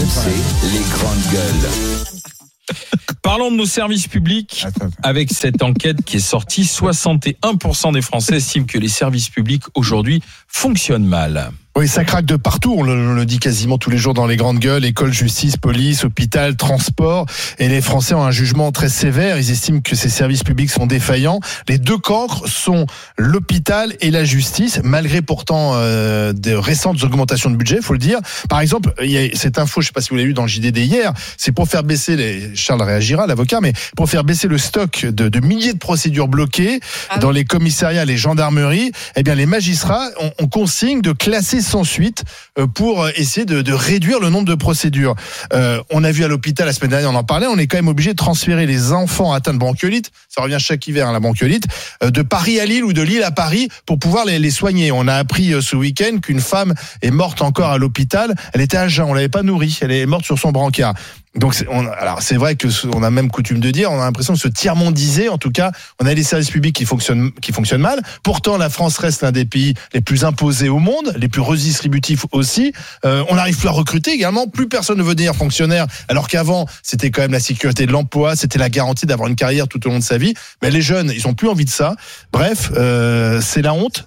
RMC, les grandes gueules. Parlons de nos services publics avec cette enquête qui est sortie. 61% des Français estiment que les services publics aujourd'hui fonctionnent mal. Oui, ça craque de partout, on le dit quasiment tous les jours dans les grandes gueules, école, justice, police, hôpital, transport. Et les Français ont un jugement très sévère, ils estiment que ces services publics sont défaillants. Les deux cancres sont l'hôpital et la justice, malgré pourtant de récentes augmentations de budget, il faut le dire. Par exemple, il y a cette info, je ne sais pas si vous l'avez lu dans le JDD hier, c'est pour faire baisser, Charles réagira, l'avocat, mais pour faire baisser le stock de milliers de procédures bloquées dans les commissariats, les gendarmeries, eh bien les magistrats ont consigne de classer sans suite pour essayer de réduire le nombre de procédures. On a vu à l'hôpital la semaine dernière, on en parlait, on est quand même obligé de transférer les enfants atteints de bronchiolite, ça revient chaque hiver la bronchiolite, de Paris à Lille ou de Lille à Paris pour pouvoir les soigner. On a appris ce week-end qu'une femme est morte encore à l'hôpital, elle était à jeun, on l'avait pas nourrie, elle est morte sur son brancard. Donc alors c'est vrai que on a même coutume de dire, on a l'impression de se tiers-mondiser. En tout cas, on a des services publics qui fonctionnent mal. Pourtant, la France reste l'un des pays les plus imposés au monde, les plus redistributifs aussi. On n'arrive plus à recruter également. Plus personne ne veut devenir fonctionnaire, alors qu'avant c'était quand même la sécurité de l'emploi, c'était la garantie d'avoir une carrière tout au long de sa vie. Mais les jeunes, ils ont plus envie de ça. Bref, c'est la honte.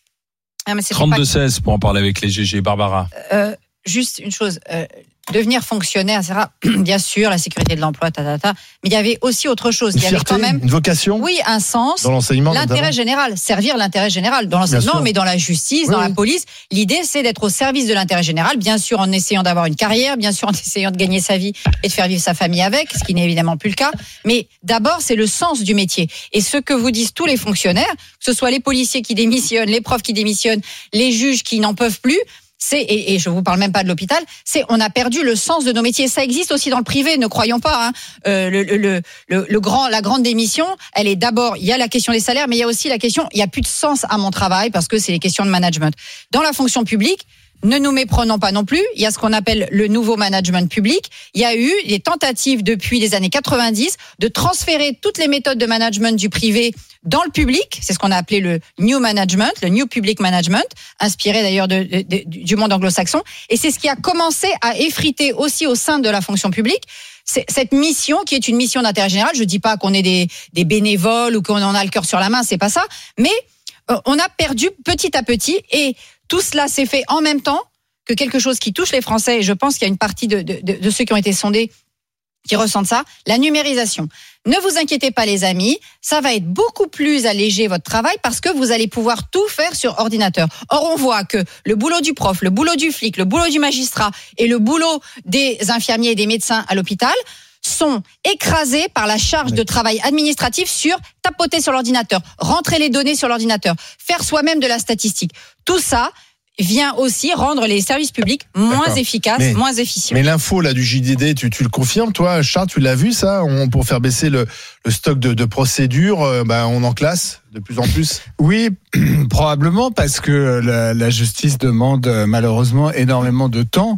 32-16 pour en parler avec les GG. Barbara. Juste une chose. Devenir fonctionnaire, etc. Bien sûr, la sécurité de l'emploi, mais il y avait aussi autre chose. Une il y avait fierté, quand même une vocation. Oui, un sens. Dans l'enseignement, l'intérêt général, servir l'intérêt général dans l'enseignement, mais dans la justice, dans la police. L'idée, c'est d'être au service de l'intérêt général. Bien sûr, en essayant d'avoir une carrière, bien sûr, en essayant de gagner sa vie et de faire vivre sa famille avec, ce qui n'est évidemment plus le cas. Mais d'abord, c'est le sens du métier. Et ce que vous disent tous les fonctionnaires, que ce soit les policiers qui démissionnent, les profs qui démissionnent, les juges qui n'en peuvent plus. Et je vous parle même pas de l'hôpital, on a perdu le sens de nos métiers. Ça existe aussi dans le privé, ne croyons pas. La grande démission, elle est d'abord, il y a la question des salaires, mais il y a aussi la question, il y a plus de sens à mon travail parce que c'est les questions de management. Dans la fonction publique, ne nous méprenons pas non plus. Il y a ce qu'on appelle le nouveau management public. Il y a eu des tentatives depuis les années 90 de transférer toutes les méthodes de management du privé dans le public. C'est ce qu'on a appelé le New Management, le New Public Management, inspiré d'ailleurs du monde anglo-saxon. Et c'est ce qui a commencé à effriter aussi au sein de la fonction publique cette mission qui est une mission d'intérêt général. Je dis pas qu'on est des bénévoles ou qu'on en a le cœur sur la main, c'est pas ça. Mais on a perdu petit à petit et tout cela s'est fait en même temps que quelque chose qui touche les Français, et je pense qu'il y a une partie de ceux qui ont été sondés qui ressentent ça, la numérisation. Ne vous inquiétez pas les amis, ça va être beaucoup plus allégé votre travail parce que vous allez pouvoir tout faire sur ordinateur. Or, on voit que le boulot du prof, le boulot du flic, le boulot du magistrat et le boulot des infirmiers et des médecins à l'hôpital sont écrasés par la charge de travail administratif sur tapoter sur l'ordinateur, rentrer les données sur l'ordinateur, faire soi-même de la statistique. Tout ça vient aussi rendre les services publics moins efficaces, moins efficients. Mais l'info là du JDD, tu le confirmes toi, Charles, tu l'as vu ça, pour faire baisser le stock de procédures, on en classe de plus en plus. Oui, probablement parce que la justice demande malheureusement énormément de temps.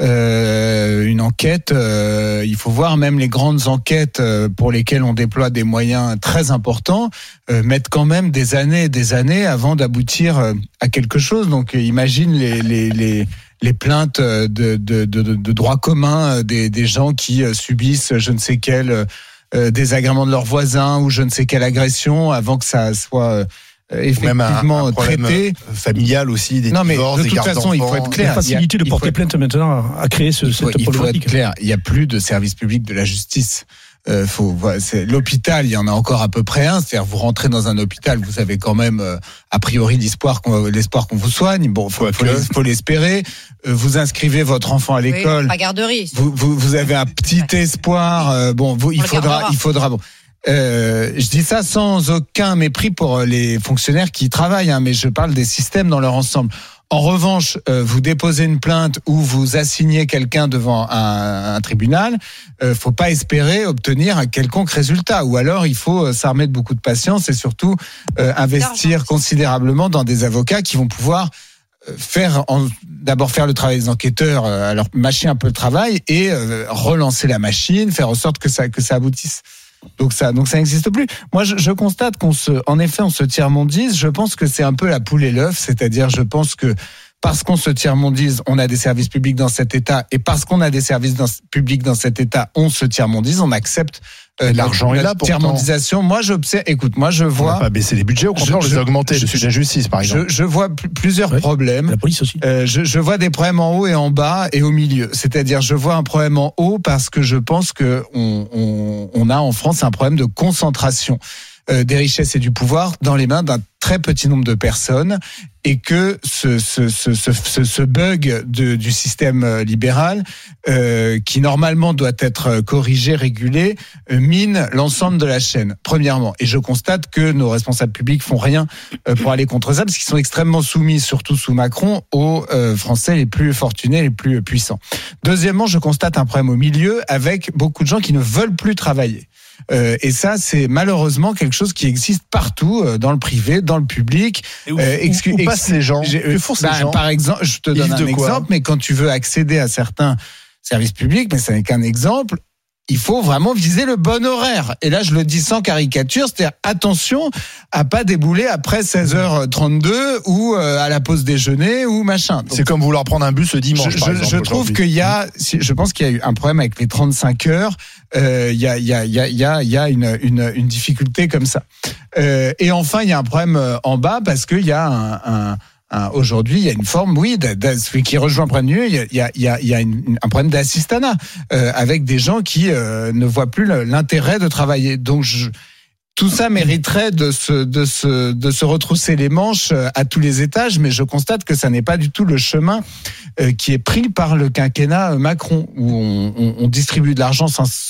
Une enquête, il faut voir même les grandes enquêtes pour lesquelles on déploie des moyens très importants, mettent quand même des années et des années avant d'aboutir à quelque chose. Donc imagine les plaintes de droit commun des gens qui subissent je ne sais quel désagrément de leurs voisins ou je ne sais quelle agression avant que ça soit effectivement un traité. Familial aussi, des divorces, des gardes d'enfants. De toute façon, il faut être clair. La facilité de porter plainte maintenant a créé cette problématique. Il faut être clair, il n'y a plus de service public de la justice. C'est l'hôpital, il y en a encore à peu près un. C'est-à-dire, vous rentrez dans un hôpital, vous avez quand même a priori l'espoir qu'on vous soigne. Bon, faut l'espérer. Vous inscrivez votre enfant à l'école. Pas garderie. Vous avez un petit espoir. Il faudra. Bon. Je dis ça sans aucun mépris pour les fonctionnaires qui travaillent, mais je parle des systèmes dans leur ensemble. En revanche, vous déposez une plainte ou vous assignez quelqu'un devant un tribunal, faut pas espérer obtenir un quelconque résultat. Ou alors, il faut s'armer de beaucoup de patience et surtout investir considérablement dans des avocats qui vont pouvoir d'abord faire le travail des enquêteurs, alors mâcher un peu le travail et relancer la machine, faire en sorte que ça aboutisse. Donc ça n'existe plus. Moi, je constate on se tiers-mondise. Je pense que c'est un peu la poule et l'œuf, c'est-à-dire, je pense que parce qu'on se tiers-mondise, on a des services publics dans cet État, et parce qu'on a des services publics dans cet État, on se tiers-mondise, on accepte l'argent est là pour tiers-mondisation. Moi, j'observe. Écoute, moi, je vois. On va pas baisser les budgets, au contraire, on les a augmentés. Je suis de la justice, par exemple. Je vois plusieurs problèmes. La police aussi. Je vois des problèmes en haut et en bas et au milieu. C'est-à-dire, je vois un problème en haut parce que je pense que on a en France un problème de concentration des richesses et du pouvoir dans les mains d'un très petit nombre de personnes, et que ce bug du système libéral, qui normalement doit être corrigé, régulé, mine l'ensemble de la chaîne, premièrement. Et je constate que nos responsables publics font rien pour aller contre ça, parce qu'ils sont extrêmement soumis, surtout sous Macron, aux Français les plus fortunés, les plus puissants. Deuxièmement, je constate un problème au milieu, avec beaucoup de gens qui ne veulent plus travailler. Et ça, c'est malheureusement quelque chose qui existe partout, dans le privé, dans le public. Où passent ces gens? Que font ces gens? Par exemple, je te donne un exemple, mais quand tu veux accéder à certains services publics, mais ça n'est qu'un exemple, il faut vraiment viser le bon horaire. Et là, je le dis sans caricature, c'est-à-dire attention à pas débouler après 16h32 ou à la pause déjeuner ou machin. Donc, c'est comme vouloir prendre un bus le dimanche, par exemple. Je trouve qu'il y a, je pense qu'il y a eu un problème avec les 35 heures. Il y a une difficulté comme ça. Et enfin, il y a un problème en bas, parce qu'il y a aujourd'hui, il y a une forme, qui rejoint un problème. Il y a un problème d'assistanat, avec des gens qui ne voient plus l'intérêt de travailler. Donc, tout ça mériterait de se retrousser les manches à tous les étages, mais je constate que ça n'est pas du tout le chemin qui est pris par le quinquennat Macron, où on distribue de l'argent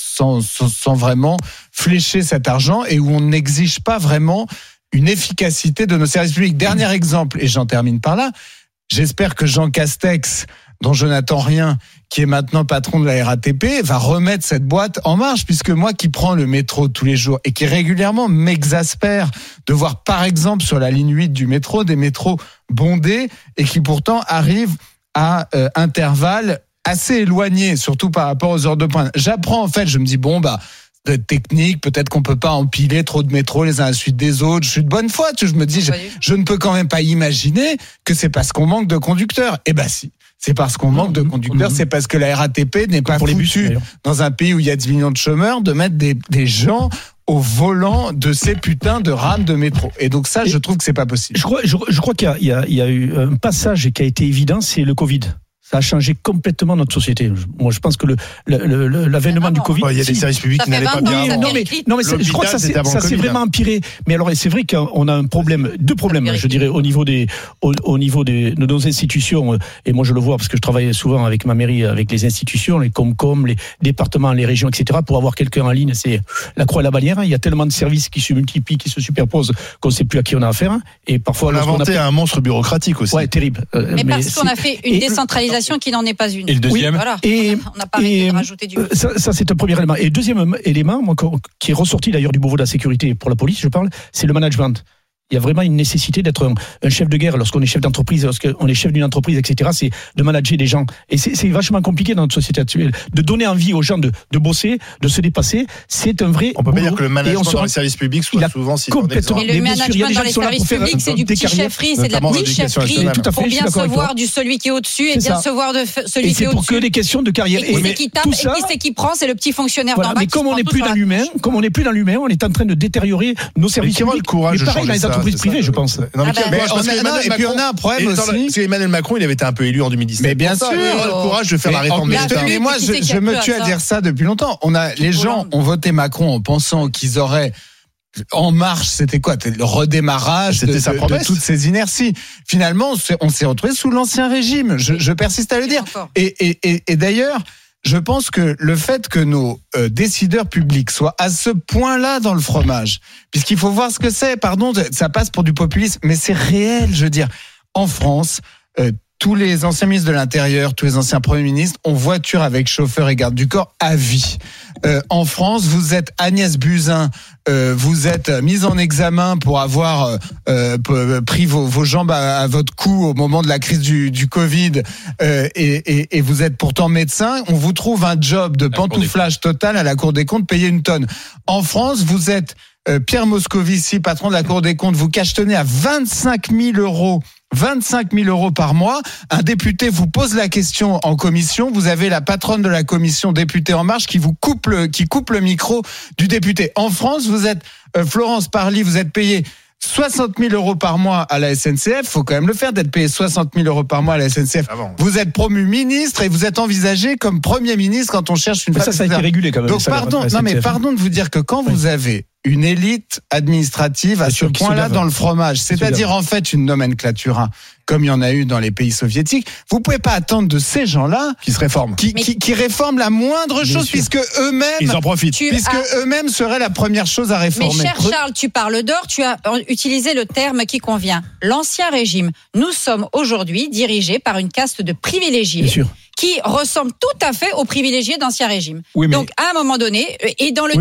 sans vraiment flécher cet argent, et où on n'exige pas vraiment une efficacité de nos services publics. Dernier exemple, et j'en termine par là, j'espère que Jean Castex, dont je n'attends rien, qui est maintenant patron de la RATP, va remettre cette boîte en marche, puisque moi qui prends le métro tous les jours et qui régulièrement m'exaspère de voir, par exemple, sur la ligne 8 du métro, des métros bondés, et qui pourtant arrivent à intervalles assez éloignés, surtout par rapport aux heures de pointe. J'apprends, en fait, je me dis, de technique, peut-être qu'on peut pas empiler trop de métros les uns à la suite des autres. Je suis de bonne foi, je me dis, je ne peux quand même pas imaginer que c'est parce qu'on manque de conducteurs. Eh ben si, c'est parce qu'on manque de conducteurs, c'est parce que la RATP n'est pas foutue, dans un pays où il y a 10 millions de chômeurs, de mettre des gens au volant de ces putains de rames de métro. Et donc ça, je trouve que c'est pas possible. Je crois qu'il y a eu un passage qui a été évident, c'est le Covid. Ça a changé complètement notre société. Moi, je pense que l'avènement du Covid. Il y a des services publics qui n'allaient pas bien. Non, mais je crois que ça s'est vraiment empiré. Mais alors, c'est vrai qu'on a deux problèmes, je dirais, au niveau de nos institutions. Et moi, je le vois parce que je travaille souvent avec ma mairie, avec les institutions, les Comcom, les départements, les régions, etc. Pour avoir quelqu'un en ligne, c'est la croix et la bannière. Il y a tellement de services qui se multiplient, qui se superposent, qu'on ne sait plus à qui on a affaire. Et parfois, on a inventé un monstre bureaucratique aussi. Ouais, terrible. Mais parce qu'on a fait une décentralisation qui n'en est pas une. Et le deuxième, voilà. On n'a pas arrêté de rajouter du. Ça, c'est un premier élément. Et deuxième élément, qui est ressorti d'ailleurs du Beauvau de la sécurité pour la police, je parle, c'est le management. Il y a vraiment une nécessité d'être un chef de guerre lorsqu'on est chef d'entreprise, lorsqu'on est chef d'une entreprise, etc. C'est de manager des gens. Et c'est vachement compliqué dans notre société actuelle. De donner envie aux gens de bosser, de se dépasser, c'est un vrai. On peut pas dire que le management dans les services publics soit souvent si complètement. Mais le management dans les services publics, c'est du petit chefferie, c'est de la petite chefferie. Pour bien se voir du celui qui est au-dessus et bien se voir de celui qui est au-dessus. C'est pour que des questions de carrière. Et qui c'est qui tape et qui c'est qui prend, c'est le petit fonctionnaire d'en bas. Mais comme on n'est plus dans l'humain, on est en train de détériorer nos services publics. Et pareil dans les entreprises privées, je pense. Non, mais on a un problème aussi. Parce qu'Emmanuel Macron, il avait été un peu élu en 2017. Mais bien sûr, il a le courage de faire la réforme militaire. Mais moi, je me tue à dire ça depuis longtemps. Les gens ont voté Macron en pensant qu'ils auraient En Marche, c'était quoi? Le redémarrage de toutes ces inerties. Finalement, on s'est retrouvé sous l'ancien régime. Je persiste à le dire. Et d'ailleurs, je pense que le fait que nos décideurs publics soient à ce point-là dans le fromage, puisqu'il faut voir ce que c'est, pardon, ça passe pour du populisme, mais c'est réel, je veux dire. En France, tous les anciens ministres de l'Intérieur, tous les anciens premiers ministres ont voiture avec chauffeur et garde du corps à vie. En France, vous êtes Agnès Buzyn, vous êtes mise en examen pour avoir pris vos jambes à votre cou au moment de la crise du Covid, et vous êtes pourtant médecin. On vous trouve un job de pantouflage total à la Cour des comptes, payé une tonne. En France, vous êtes Pierre Moscovici, patron de la Cour des comptes, vous cachetonnez à 25 000 € 25 000 euros par mois. Un député vous pose la question en commission. Vous avez la patronne de la commission députée En Marche qui coupe le micro du député. En France, vous êtes Florence Parly, vous êtes payé 60 000 euros par mois à la SNCF, faut quand même le faire d'être payé 60 000 euros par mois à la SNCF. Ah bon. Vous êtes promu ministre et vous êtes envisagé comme Premier ministre quand on cherche une femme. Ça a été régulé quand même. Donc pardon de vous dire que quand vous avez une élite administrative à ce point-là dans le fromage, c'est-à-dire en fait une nomenclature, comme il y en a eu dans les pays soviétiques, vous pouvez pas attendre de ces gens-là qui se réforment, qui réforment la moindre chose, puisque eux-mêmes ils en profitent, eux-mêmes seraient la première chose à réformer. Mais cher Charles, tu parles d'or, tu as utilisé le terme qui convient. L'ancien régime. Nous sommes aujourd'hui dirigés par une caste de privilégiés. Bien sûr. Qui ressemble tout à fait aux privilégiés d'Ancien Régime. Oui, donc, à un moment donné, et dans le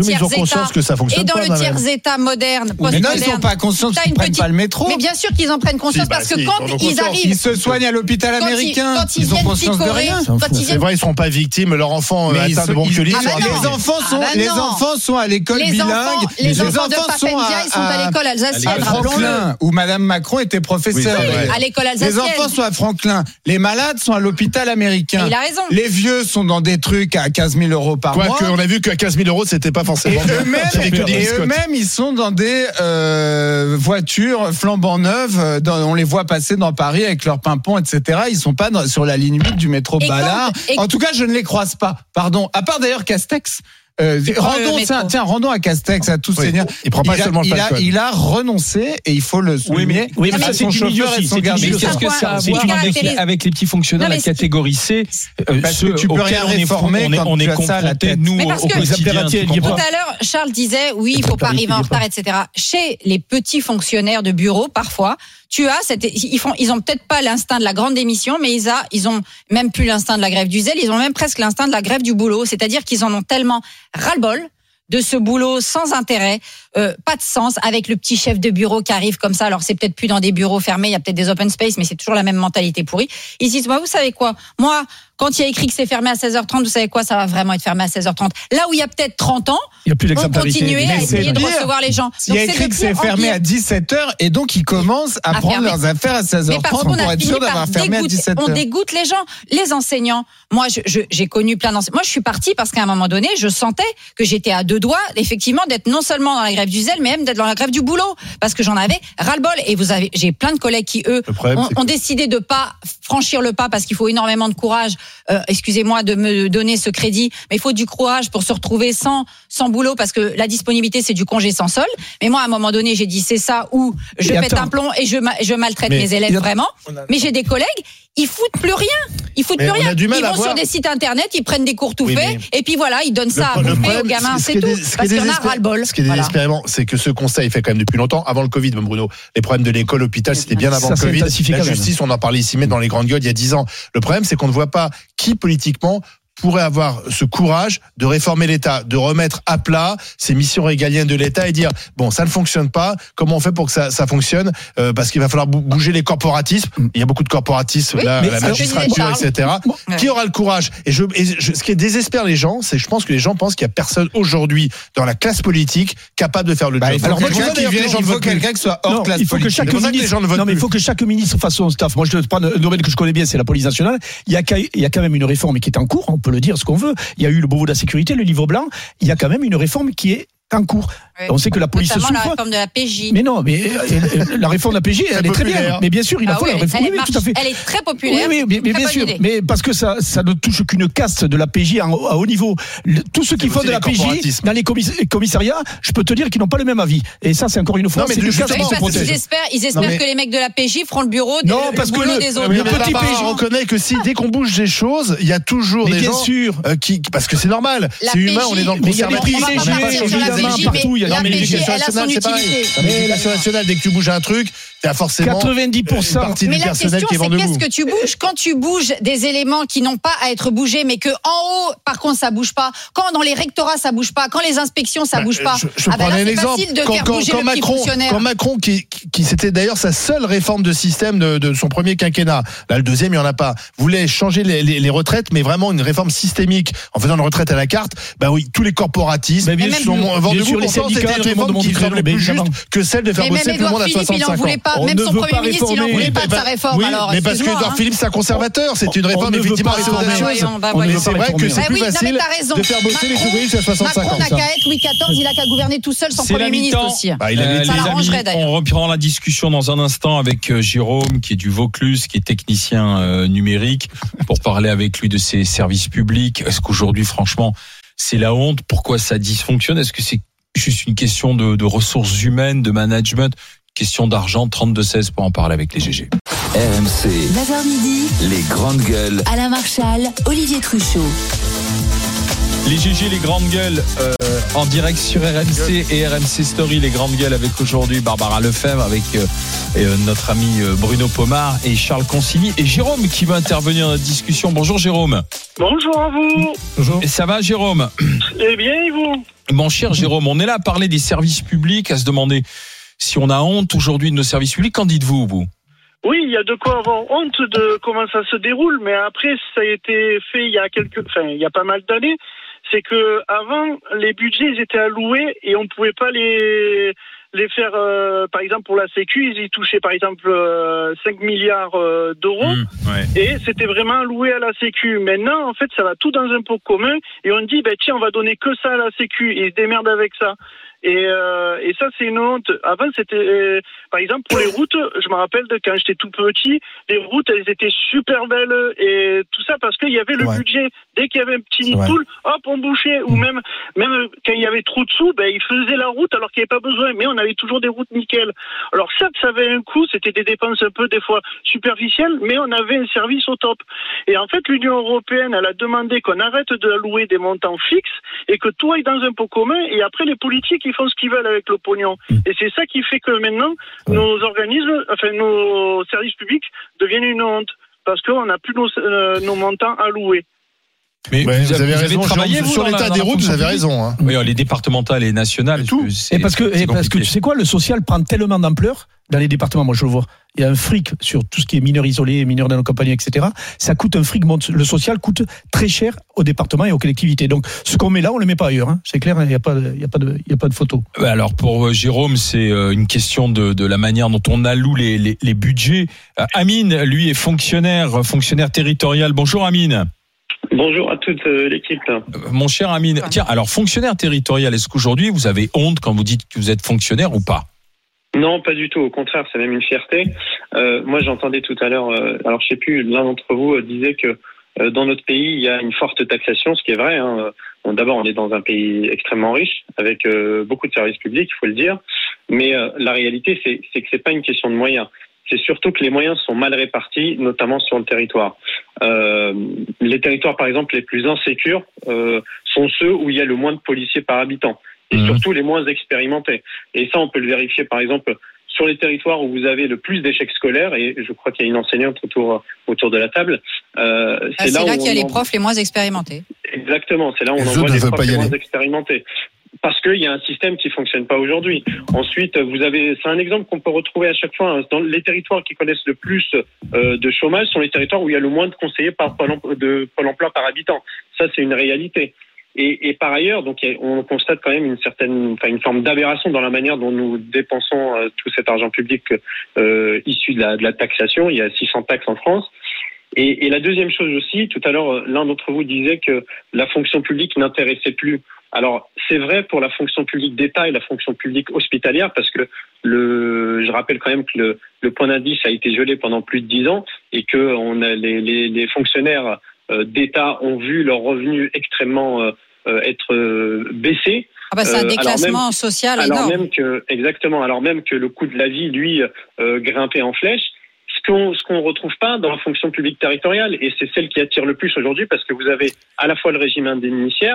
tiers-état moderne, mais non, ils n'ont pas conscience qu'ils ne prennent pas le métro. Mais bien sûr qu'ils en prennent conscience, parce que quand ils arrivent... Ils se soignent à l'hôpital américain, ils ont conscience de rien. C'est vrai, ils ne seront pas victimes, leur enfant atteint de bronchiolite. Les enfants sont à l'école bilingue. Les enfants de Papendia, ils sont à l'école alsacienne, Franklin, où Madame Macron était professeure. À l'école alsacienne. Les enfants sont à Franklin. Les malades sont à l'hôpital américain. Il a raison. Les vieux sont dans des trucs à 15 000 euros par mois. Quoique, on a vu qu'à 15 000 euros, c'était pas forcément. Et eux-mêmes, ils sont dans des voitures flambant neuves. On les voit passer dans Paris avec leurs pimpons, etc. Ils sont pas sur la ligne 8 du métro Ballard. En tout cas, je ne les croise pas. Pardon. À part d'ailleurs Castex. Rendons à Castex, à tous seigneurs. Il prend pas seulement le alcool. Il a renoncé et il faut le souligner. Oui, mais ça c'est du milieu aussi. Mais qu'est-ce que ça a à voir avec les petits fonctionnaires de la catégorie C, ceux tu peux rien réformer on est confrontés nous au quotidien. Tout à l'heure, Charles disait oui, il faut pas arriver en retard, etc. Chez les petits fonctionnaires de bureau, parfois, ils ont peut-être pas l'instinct de la grande démission, mais ils ont même plus l'instinct de la grève du zèle, ils ont même presque l'instinct de la grève du boulot. C'est-à-dire qu'ils en ont tellement ras-le-bol de ce boulot sans intérêt, pas de sens, avec le petit chef de bureau qui arrive comme ça. Alors c'est peut-être plus dans des bureaux fermés, il y a peut-être des open space, mais c'est toujours la même mentalité pourrie. Ils se disent, vous savez quoi, moi, quand il y a écrit que c'est fermé à 16h30, vous savez quoi, ça va vraiment être fermé à 16h30. Là où il y a peut-être 30 ans, on continuait à essayer de recevoir les gens. Il y a écrit que c'est fermé à 17h et donc ils commencent à prendre leurs affaires à 16h30 pour être sûr d'avoir fermé à 17h. On dégoûte les gens, les enseignants. Moi, j'ai connu plein d'enseignants. Moi, je suis partie parce qu'à un moment donné, je sentais que j'étais à deux doigts, effectivement, d'être non seulement dans la grève du zèle, mais même d'être dans la grève du boulot, parce que j'en avais ras-le-bol. Et j'ai plein de collègues qui, eux, ont décidé de pas franchir le pas parce qu'il faut énormément de courage. Excusez-moi de me donner ce crédit, mais il faut du courage pour se retrouver sans boulot, parce que la disponibilité, c'est du congé sans solde. Mais moi, à un moment donné, j'ai dit c'est ça, ou je pète un plomb et je maltraite mes élèves vraiment. Mais j'ai des collègues, ils foutent plus rien. Ils vont sur des sites internet, ils prennent des cours tout faits, et puis voilà, ils donnent ça à bouffer aux gamins, c'est tout. Parce qu'il y en a ras-le-bol. Ce qui est désespérant, c'est que ce constat est fait quand même depuis longtemps, avant le Covid, même Bruno. Les problèmes de l'école, l'hôpital, c'était bien avant le Covid. La justice, on en parlait ici, mais dans les grandes gueules, il y a 10 ans. Le problème, c'est qu'on ne voit pas qui politiquement pourrait avoir ce courage de réformer l'État, de remettre à plat ces missions régaliennes de l'État et dire bon, ça ne fonctionne pas, comment on fait pour que ça fonctionne, parce qu'il va falloir bouger les corporatismes. Il y a beaucoup de corporatismes là, la magistrature, etc. Qui aura le courage? Et ce qui désespère les gens, c'est que je pense que les gens pensent qu'il n'y a personne aujourd'hui dans la classe politique capable de faire le job. Il faut quelqu'un qui soit hors classe politique. Il faut que chaque ministre fasse son staff. Moi, je te prends un domaine que je connais bien, c'est la police nationale. Il y a quand même une réforme qui est en cours. On peut le dire ce qu'on veut. Il y a eu le Beauvau de la sécurité, le livre blanc. Il y a quand même une réforme qui est en cours. Oui. On sait que la police souffre. Notamment la réforme de la PJ. Mais non, mais la réforme de la PJ, elle est très bien. Mais bien sûr, il faut la réformer. Tout à fait. Elle est très populaire. Oui, mais bien sûr. Mais parce que ça ne touche qu'une caste de la PJ à haut niveau. Tous ceux qui font de la PJ dans les commissariats, je peux te dire qu'ils n'ont pas le même avis. Et ça, c'est encore une fois, c'est une caste qui se protège. Ils espèrent que les mecs de la PJ feront le bureau des autres. Le petit PJ reconnaît que dès qu'on bouge des choses, il y a toujours des gens qui, parce que c'est normal, c'est humain, on est dans le conservatisme. Partout, il y a l'éducation nationale, c'est pareil. L'éducation nationale, dès que tu bouges un truc, t'as forcément 90% partie du personnel qui est vendu. Mais la question, c'est qu'est-ce que tu bouges quand tu bouges des éléments qui n'ont pas à être bougés, mais que en haut, par contre, ça bouge pas. Quand dans les rectorats, ça bouge pas. Quand les inspections, ça bouge pas. Je prends un exemple. Quand Macron, qui c'était d'ailleurs sa seule réforme de système de son premier quinquennat, là le deuxième il y en a pas, voulait changer les retraites, mais vraiment une réforme systémique en faisant une retraite à la carte. Bah oui, tous les corporatismes sont vendus. C'était une réforme qui serait plus juste que celle de faire bosser tout le monde à 65 ans. pas, même son Premier ministre, il n'en voulait pas de sa réforme. Oui, alors, mais parce qu'Édouard Philippe, c'est un conservateur. C'est une réforme effectivement assez audacieuse. Mais c'est vrai que c'est plus facile de faire bosser les ouvriers jusqu'à 65 ans. Macron n'a qu'à être Louis XIV, il n'a qu'à gouverner tout seul sans Premier ministre aussi. Ça l'arrangerait d'ailleurs. On reprend la discussion dans un instant avec Jérôme, qui est du Vaucluse, qui est technicien numérique, pour parler avec lui de ses services publics. Est-ce qu'aujourd'hui, franchement, c'est la honte? Pourquoi ça dysfonctionne? Est-ce que c'est juste une question de ressources humaines, de management, question d'argent? 32-16 pour en parler avec les GG. RMC, 9h midi, les grandes gueules. Alain Marchal, Olivier Truchot. Les GG, les grandes gueules, en direct sur RMC et RMC Story, les grandes gueules, avec aujourd'hui Barbara Lefebvre, avec notre ami Bruno Pomar et Charles Consigny et Jérôme qui va intervenir dans la discussion. Bonjour Jérôme. Bonjour à vous. Bonjour. Et ça va Jérôme? Eh bien, et vous? Mon cher Jérôme, on est là à parler des services publics, à se demander si on a honte aujourd'hui de nos services publics. Qu'en dites-vous, vous? Oui, il y a de quoi avoir honte de comment ça se déroule, mais après, ça a été fait il y a pas mal d'années. C'est que avant, les budgets, ils étaient alloués et on pouvait pas les faire, par exemple, pour la Sécu, ils y touchaient, par exemple, 5 milliards d'euros. Et c'était vraiment alloué à la Sécu. Maintenant, en fait, ça va tout dans un pot commun et on dit, tiens, on va donner que ça à la Sécu et ils se démerdent avec ça. Et ça, c'est une honte. Avant, c'était, par exemple, pour les routes, je me rappelle de quand j'étais tout petit, les routes, elles étaient super belles et tout ça parce qu'il y avait le budget. Dès qu'il y avait un petit nid de poule, hop, on bouchait. Ou même quand il y avait trop de sous, ils faisaient la route alors qu'il n'y avait pas besoin. Mais on avait toujours des routes nickel. Alors certes, ça avait un coût, c'était des dépenses un peu, des fois, superficielles, mais on avait un service au top. Et en fait, l'Union européenne, elle a demandé qu'on arrête d'allouer des montants fixes et que tout aille dans un pot commun et après, les politiques, ils font ce qu'ils veulent avec le pognon. Et c'est ça qui fait que maintenant, nos organismes, nos services publics deviennent une honte. Parce qu'on n'a plus nos montants alloués. Mais vous avez raison, travaillé sur l'état des routes, vous avez raison. Hein. Oui, les départementales et nationales. Tout. Parce que tu sais quoi, le social prend tellement d'ampleur dans les départements, moi je le vois. Il y a un fric sur tout ce qui est mineurs isolés, mineurs dans nos compagnies, etc. Ça coûte un fric, le social coûte très cher aux départements et aux collectivités. Donc ce qu'on met là, on le met pas ailleurs. Hein. C'est clair, il n'y a pas de photo. Alors pour Jérôme, c'est une question de la manière dont on alloue les budgets. Amine, lui, est fonctionnaire territorial. Bonjour Amine. Bonjour à toute l'équipe. Mon cher Amine, tiens, alors fonctionnaire territorial, est-ce qu'aujourd'hui vous avez honte quand vous dites que vous êtes fonctionnaire ou pas? Non, pas du tout. Au contraire, c'est même une fierté. Moi, j'entendais tout à l'heure, alors je sais plus, l'un d'entre vous disait que dans notre pays, il y a une forte taxation, ce qui est vrai. Hein. D'abord, on est dans un pays extrêmement riche, avec beaucoup de services publics, il faut le dire. Mais la réalité, c'est que c'est pas une question de moyens. C'est surtout que les moyens sont mal répartis, notamment sur le territoire. Les territoires, par exemple, les plus insécures sont ceux où il y a le moins de policiers par habitant et surtout les moins expérimentés. Et ça, on peut le vérifier, par exemple, sur les territoires où vous avez le plus d'échecs scolaires, et je crois qu'il y a une enseignante autour de la table. C'est là qu'il y a les profs les moins expérimentés. Exactement, c'est là où on envoie les profs les moins expérimentés. Parce qu'il y a un système qui fonctionne pas aujourd'hui. Ensuite, c'est un exemple qu'on peut retrouver à chaque fois. Dans les territoires qui connaissent le plus de chômage sont les territoires où il y a le moins de conseillers de Pôle emploi par habitant. Ça, c'est une réalité. Et par ailleurs, donc, on constate quand même une forme d'aberration dans la manière dont nous dépensons tout cet argent public issu de la taxation. Il y a 600 taxes en France. Et la deuxième chose aussi, tout à l'heure, l'un d'entre vous disait que la fonction publique n'intéressait plus. Alors, c'est vrai pour la fonction publique d'État et la fonction publique hospitalière, parce que je rappelle quand même que le point d'indice a été gelé pendant plus de 10 ans et que les fonctionnaires d'État ont vu leurs revenus extrêmement être baissés. C'est un déclassement social énorme. Alors même que le coût de la vie, lui, grimpait en flèche. Ce qu'on retrouve pas dans la fonction publique territoriale, et c'est celle qui attire le plus aujourd'hui, parce que vous avez à la fois le régime indemnitaire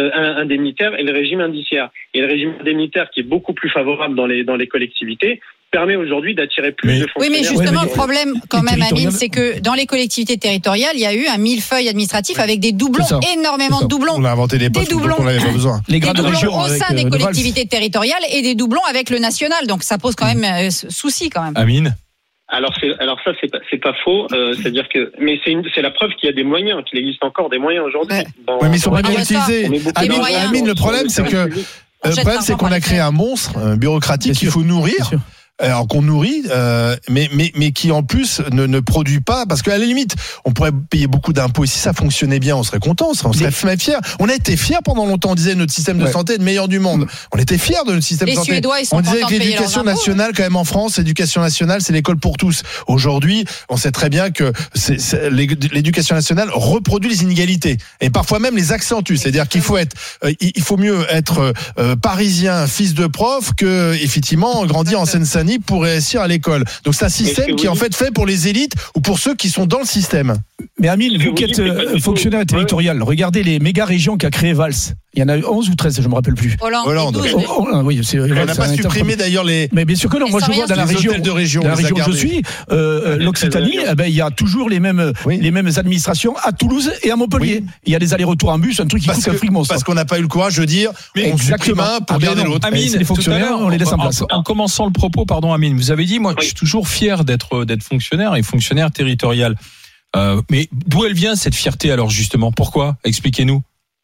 et le régime indiciaire. Et le régime indemnitaire, qui est beaucoup plus favorable dans les collectivités, permet aujourd'hui d'attirer plus de fonctionnaires. Oui, mais justement, le problème, quand même, Amine, c'est que dans les collectivités territoriales, il y a eu un millefeuille administratif avec des doublons, énormément de doublons. On a inventé des postes dont on n'avait pas besoin. Les grades de région au sein des collectivités territoriales et des doublons avec le national. Donc ça pose quand même souci, quand même. Amine. Alors ça c'est pas faux, c'est-à-dire que c'est la preuve qu'il y a des moyens, qu'il existe encore des moyens aujourd'hui. Mais ils sont pas bien utilisés. Amine, le problème c'est qu'on a créé un monstre bureaucratique qu'il faut nourrir. alors qu'on nourrit, mais qui en plus ne produit pas, parce qu'à la limite, on pourrait payer beaucoup d'impôts, et si ça fonctionnait bien, on serait content, on serait fiers. On a été fiers pendant longtemps, on disait notre système de santé est le meilleur du monde. On était fiers de notre système de santé. Suédois, ils sont on disait que l'éducation nationale, quand même en France, l'éducation nationale, c'est l'école pour tous. Aujourd'hui, on sait très bien que l'éducation nationale reproduit les inégalités et parfois même les accentue. C'est-à-dire qu'il faut mieux être parisien, fils de prof, que effectivement grandir en Seine-Saint-Denis pour réussir à l'école. Donc c'est un système qui est en fait fait pour les élites ou pour ceux qui sont dans le système. Mais Amine, vous qui êtes fonctionnaire territorial, regardez les méga régions qu'a créé Valls. Il y en a eu 11 ou 13, je me rappelle plus. Hollande. Oui, on n'a pas supprimé d'ailleurs les. Mais bien sûr que non. Moi, je vois dans la région où je suis, l'Occitanie, il y a toujours les mêmes administrations à Toulouse et à Montpellier. Oui. Il y a des allers-retours en bus, un truc qui coûte un fric monstre. Parce qu'on n'a pas eu le courage de dire, on supprime un pour garder l'autre. Amine, les fonctionnaires, on les laisse en place. En commençant le propos, pardon, Amine, vous avez dit, moi, je suis toujours fier d'être fonctionnaire et fonctionnaire territorial. Mais d'où elle vient cette fierté alors justement? Pourquoi? Expliquez-nous.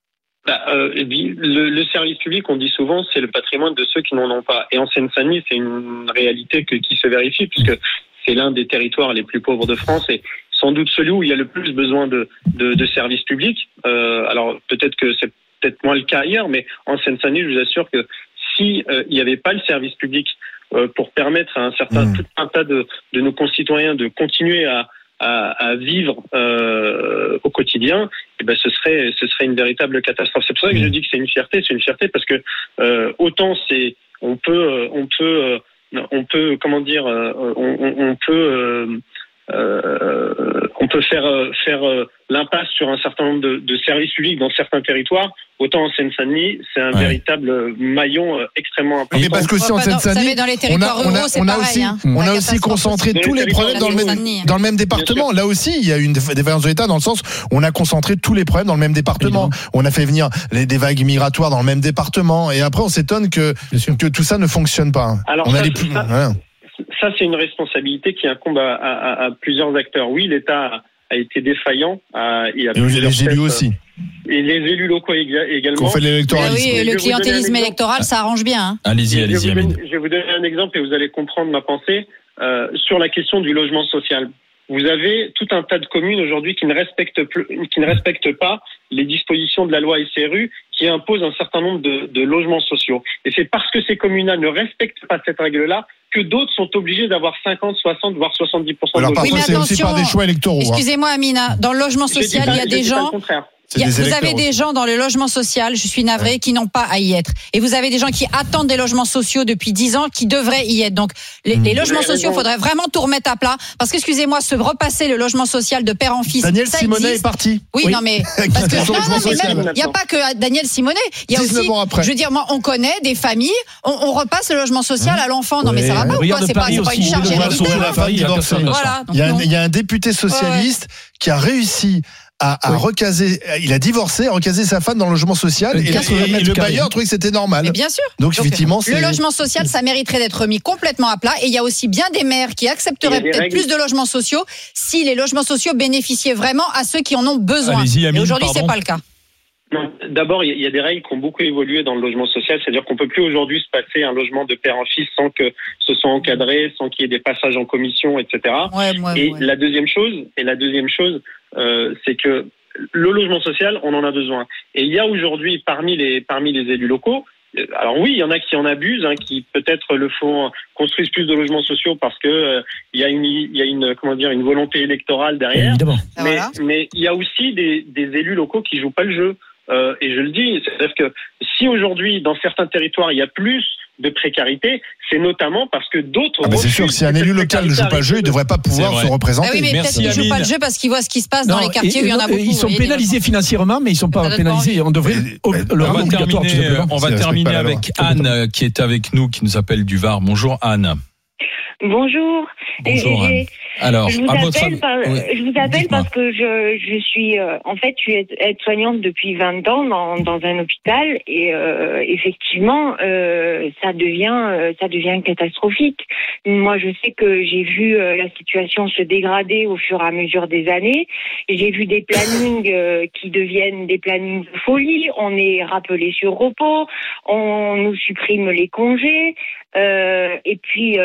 Le service public, on dit souvent, c'est le patrimoine de ceux qui n'en ont pas. Et en Seine-Saint-Denis, c'est une réalité qui se vérifie, puisque c'est l'un des territoires les plus pauvres de France et sans doute celui où il y a le plus besoin de services publics. Alors peut-être que c'est peut-être moins le cas ailleurs, mais en Seine-Saint-Denis, je vous assure que si il n'y avait pas le service public pour permettre à tout un tas de nos concitoyens de continuer à vivre au quotidien, et ben ce serait une véritable catastrophe. C'est pour ça que je dis que c'est une fierté parce que autant on peut faire l'impasse sur un certain nombre de services publics dans certains territoires. Autant en Seine-Saint-Denis, c'est un véritable maillon extrêmement important. Mais parce que si en Seine-Saint-Denis, on a aussi concentré tous les problèmes dans le même département. Là aussi, il y a eu une défaillance de l'État dans le sens où on a concentré tous les problèmes dans le même département. On a fait venir des vagues migratoires dans le même département. Et après, on s'étonne que tout ça ne fonctionne pas. Alors ça, c'est une responsabilité qui incombe à plusieurs acteurs. Oui, l'État a été défaillant. Et les élus aussi. Et les élus locaux également. Qu'on fait de l'électoralisme. Oui, le clientélisme électoral, ça arrange bien. Hein. Allez-y, Amine. Je vais vous donner un exemple et vous allez comprendre ma pensée sur la question du logement social. Vous avez tout un tas de communes aujourd'hui qui ne respectent pas les dispositions de la loi SRU qui impose un certain nombre de logements sociaux. Et c'est parce que ces communes-là ne respectent pas cette règle-là que d'autres sont obligés d'avoir 50, 60, voire 70% de alors, logements. Oui, mais c'est aussi par des choix électoraux. Excusez-moi, Amina, dans le logement social, il y a des gens... Vous avez des gens dans le logement social, je suis navrée, qui n'ont pas à y être. Et vous avez des gens qui attendent des logements sociaux depuis 10 ans, qui devraient y être. Donc, les logements sociaux, il faudrait vraiment tout remettre à plat. Parce que, excusez-moi, se repasser le logement social de père en fils. Daniel Simonet est parti. Oui, non, mais, parce que, il n'y a pas que Daniel Simonet. Il y a aussi, je veux dire, moi, on connaît des familles, on repasse le logement social à l'enfant. Non, mais ça va pas ou quoi? C'est pas une charge héréditaire. Il y a un député socialiste qui a réussi à recaser, il a divorcé, à recaser sa femme dans le logement social et le bailleur trouvait que c'était normal. Mais bien sûr. Donc effectivement, le logement social, ça mériterait d'être remis complètement à plat et il y a aussi bien des maires qui accepteraient peut-être plus de logements sociaux si les logements sociaux bénéficiaient vraiment à ceux qui en ont besoin. Amine, et aujourd'hui, c'est pas le cas. Non, d'abord, il y a des règles qui ont beaucoup évolué dans le logement social, c'est-à-dire qu'on peut plus aujourd'hui se passer un logement de père en fils sans que ce soit encadré, sans qu'il y ait des passages en commission, etc. La deuxième chose, c'est que le logement social, on en a besoin. Et il y a aujourd'hui parmi les élus locaux, alors oui, il y en a qui en abusent, qui peut-être le font, construisent plus de logements sociaux parce que il y a une volonté électorale derrière. Mais il y a aussi des élus locaux qui jouent pas le jeu. Et je le dis, c'est-à-dire que si aujourd'hui dans certains territoires il y a plus de précarité, c'est notamment parce que d'autres. C'est sûr que si un élu local ne joue pas le jeu, il ne devrait pas pouvoir se représenter. Oui, mais peut-être qu'il ne joue pas le jeu parce qu'il voit ce qui se passe dans les quartiers où il y en a beaucoup. Ils sont pénalisés financièrement, mais ils ne sont pas pénalisés. On devrait le rendre obligatoire. On va terminer avec Anne qui est avec nous, qui nous appelle du Var. Bonjour Anne. Bonjour. Anne. Alors, je vous appelle parce que je suis aide-soignante depuis 20 ans dans un hôpital et effectivement ça devient catastrophique. Moi, je sais que j'ai vu la situation se dégrader au fur et à mesure des années. J'ai vu des plannings qui deviennent des plannings de folie. On est rappelé sur repos, on nous supprime les congés. Et puis,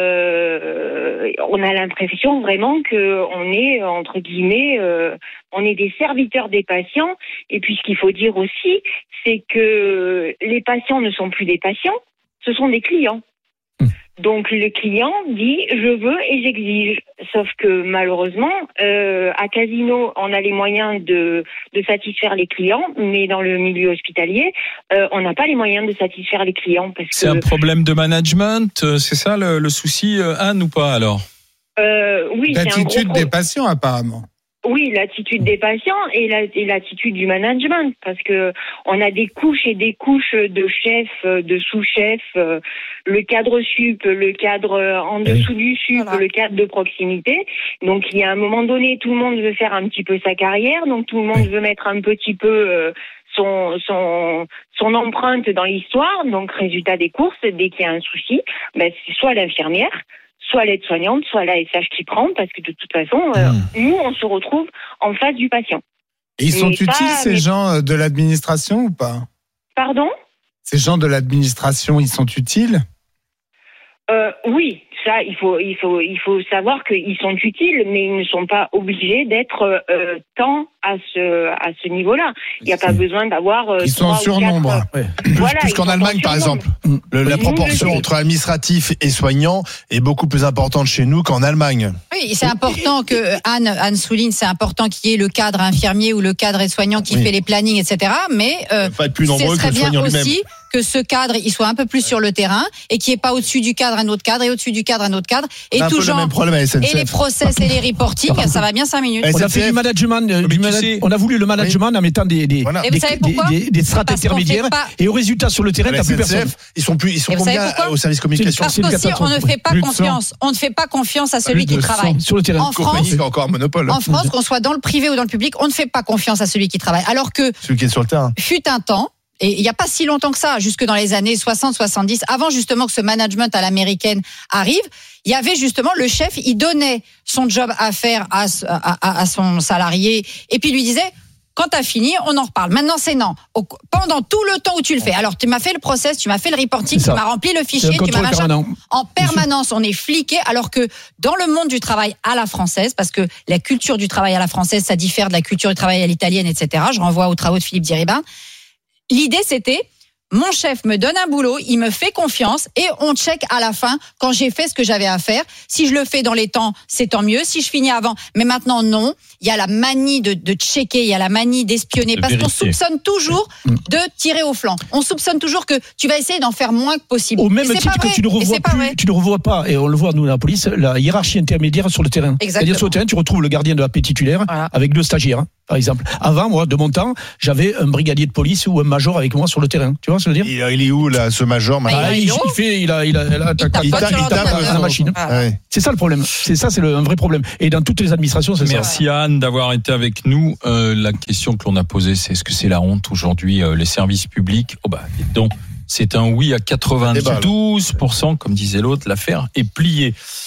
on a l'impression vraiment que on est, entre guillemets, on est des serviteurs des patients. Et puis, ce qu'il faut dire aussi, c'est que les patients ne sont plus des patients, ce sont des clients. Donc, le client dit « je veux et j'exige ». Sauf que, malheureusement, à Casino, on a les moyens de satisfaire les clients, mais dans le milieu hospitalier, on n'a pas les moyens de satisfaire les clients. C'est un problème de management, c'est ça le souci, Anne, ou pas alors ? Oui, c'est un gros l'attitude des patients, apparemment. Oui, l'attitude des patients et l'attitude du management, parce que on a des couches et des couches de chefs, de sous-chefs, le cadre sup, le cadre en dessous du sup, le cadre de proximité. Donc il y a un moment donné, tout le monde veut faire un petit peu sa carrière, donc tout le monde veut mettre un petit peu son empreinte dans l'histoire. Donc résultat des courses, dès qu'il y a un souci, c'est soit l'infirmière, soit l'aide-soignante, soit la SH qui prend, parce que de toute façon, nous, on se retrouve en face du patient. Et ils sont utiles, ces gens de l'administration, ou pas ? Pardon ? Ces gens de l'administration, ils sont utiles ? Oui, ça, il faut savoir qu'ils sont utiles, mais ils ne sont pas obligés d'être tant à ce niveau-là. Il n'y a pas besoin d'avoir. Ils sont en surnombre. Plus qu'en Allemagne, par exemple. La proportion entre administratifs et soignants est beaucoup plus importante chez nous qu'en Allemagne. Oui, c'est important que Anne souligne, c'est important qu'il y ait le cadre infirmier ou le cadre soignant qui fait les plannings, etc. Mais pas être plus nombreux que le soignant lui-même. Aussi que ce cadre, il soit un peu plus sur le terrain et qu'il n'y ait pas au-dessus du cadre un autre cadre et au-dessus du cadre un autre cadre. Et tout genre. Et les process et les reporting, ça va bien 5 minutes. On a fait du management, on a voulu le management en mettant des strates intermédiaires. Et au résultat, sur le terrain, t'as plus personne. Ils sont combien au service communication? Parce qu'aussi, on ne fait pas confiance. On ne fait pas confiance à celui qui travaille. Sur le terrain. En France, encore un monopole. En France, qu'on soit dans le privé ou dans le public, on ne fait pas confiance à celui qui travaille. Alors que. Celui qui est sur le terrain. Fut un temps. Et il n'y a pas si longtemps que ça, jusque dans les années 60-70, avant justement que ce management à l'américaine arrive, il y avait justement le chef, il donnait son job à faire à son salarié et puis il lui disait « Quand t'as fini, on en reparle. Maintenant, c'est non. Pendant tout le temps où tu le fais. Alors, tu m'as fait le process, tu m'as fait le reporting, tu m'as rempli le fichier, tu m'as machin. En permanence, on est fliqué, alors que dans le monde du travail à la française, parce que la culture du travail à la française, ça diffère de la culture du travail à l'italienne, etc. Je renvoie aux travaux de Philippe Diribin. L'idée, c'était, mon chef me donne un boulot, il me fait confiance et on check à la fin quand j'ai fait ce que j'avais à faire. Si je le fais dans les temps, c'est tant mieux. Si je finis avant, mais maintenant, non. Il y a la manie de checker, il y a la manie d'espionner, parce qu'on soupçonne toujours de tirer au flanc. On soupçonne toujours que tu vas essayer d'en faire moins que possible. Au même titre que tu ne revois pas, et on le voit nous à la police, la hiérarchie intermédiaire sur le terrain. Exactement. C'est-à-dire sur le terrain, tu retrouves le gardien de la paix titulaire avec 2 stagiaires. Par exemple, avant, moi, de mon temps, j'avais un brigadier de police ou un major avec moi sur le terrain. Tu vois ce que je veux dire ? Il est où là, ce major maintenant ? Il tape la machine. C'est ça le problème. C'est un vrai problème. Et dans toutes les administrations, c'est ça. Merci Anne d'avoir été avec nous. La question que l'on a posée, c'est est-ce que c'est la honte aujourd'hui, les services publics ? Donc, c'est un oui à 92%, comme disait l'autre. L'affaire est pliée.